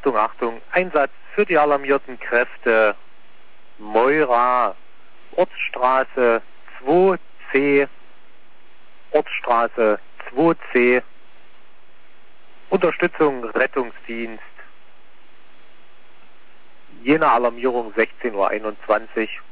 Achtung, Achtung, Einsatz für die alarmierten Kräfte Moira, Ortsstraße 2C, Ortsstraße 2C, Unterstützung Rettungsdienst, Jena Alarmierung 16:21 Uhr.